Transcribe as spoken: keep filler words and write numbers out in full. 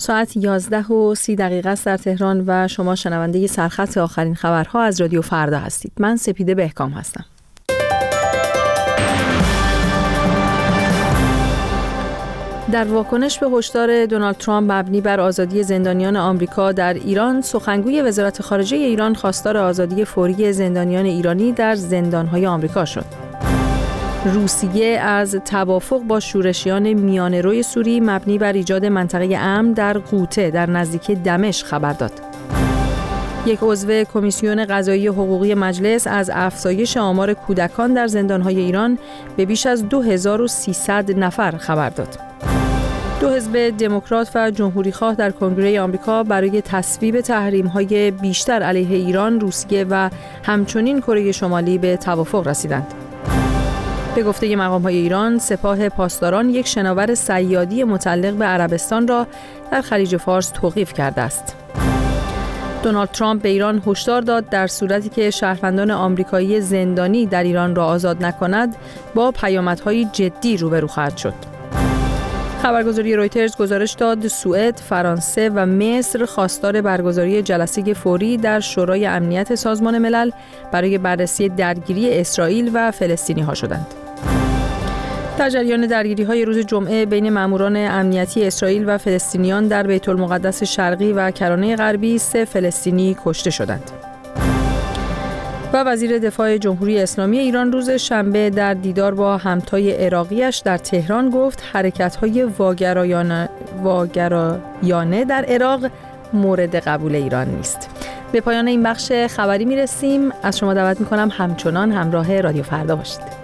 ساعت یازده و سی دقیقه است در تهران و شما شنونده سرخط آخرین خبرها از رادیو فردا هستید. من سپیده بهکام هستم. در واکنش به هشدار دونالد ترامپ مبنی بر آزادی زندانیان آمریکا در ایران، سخنگوی وزارت خارجه ایران خواستار آزادی فوری زندانیان ایرانی در زندان‌های آمریکا شد. روسیه از توافق با شورشیان میانه‌روی سوری مبنی بر ایجاد منطقه امن در غوطه در نزدیکی دمشق خبر داد. یک عضو کمیسیون قضایی حقوقی مجلس از افزایش آمار کودکان در زندان‌های ایران به بیش از دو هزار و سیصد نفر خبر داد. دو حزب دموکرات و جمهوری‌خواه در کنگره آمریکا برای تصویب تحریم‌های بیشتر علیه ایران، روسیه و همچنین کره شمالی به توافق رسیدند. به گفته مقام‌های ایران، سپاه پاسداران یک شناور صیادی متعلق به عربستان را در خلیج فارس توقیف کرده است. دونالد ترامپ به ایران هشدار داد در صورتی که شهروندان آمریکایی زندانی در ایران را آزاد نکند، با پیامدهای جدی روبرو خواهد شد. خبرگزاری رویترز گزارش داد سوئد، فرانسه و مصر خواستار برگزاری جلسه فوری در شورای امنیت سازمان ملل برای بررسی درگیری اسرائیل و فلسطینی‌ها شدند. در جریان درگیری‌های روز جمعه بین ماموران امنیتی اسرائیل و فلسطینیان در بیت المقدس شرقی و کرانه غربی، سه فلسطینی کشته شدند. و وزیر دفاع جمهوری اسلامی ایران روز شنبه در دیدار با همتای عراقیش در تهران گفت حرکت‌های واگرایانه واگرایانه در عراق مورد قبول ایران نیست. به پایان این بخش خبری می‌رسیم. از شما دعوت می‌کنم همچنان همراه رادیو فردا باشید.